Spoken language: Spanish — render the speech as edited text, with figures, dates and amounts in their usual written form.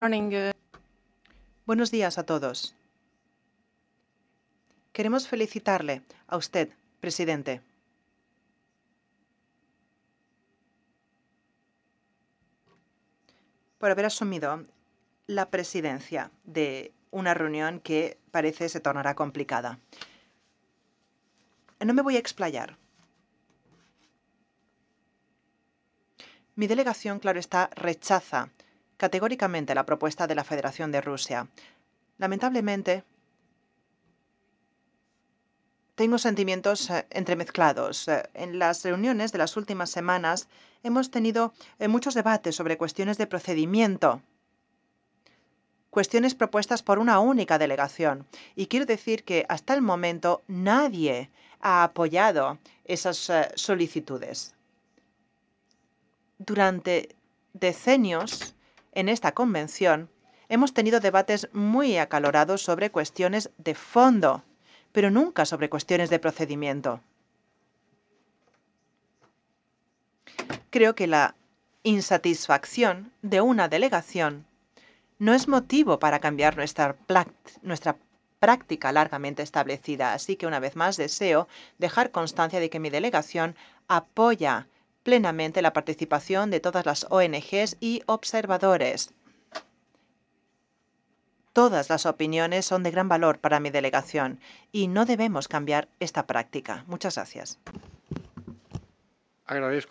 Morning. Buenos días a todos. Queremos felicitarle a usted, presidente, por haber asumido la presidencia de una reunión que parece se tornará complicada. No me voy a explayar. Mi delegación, claro está, rechaza categóricamente la propuesta de la Federación de Rusia. Lamentablemente, tengo sentimientos entremezclados. En las reuniones de las últimas semanas hemos tenido muchos debates sobre cuestiones de procedimiento, cuestiones propuestas por una única delegación. Y quiero decir que hasta el momento nadie ha apoyado esas solicitudes. Durante decenios en esta convención hemos tenido debates muy acalorados sobre cuestiones de fondo, pero nunca sobre cuestiones de procedimiento. Creo que la insatisfacción de una delegación no es motivo para cambiar nuestra práctica largamente establecida. Así que una vez más deseo dejar constancia de que mi delegación apoya plenamente la participación de todas las ONGs y observadores. Todas las opiniones son de gran valor para mi delegación y no debemos cambiar esta práctica. Muchas gracias. Agradezco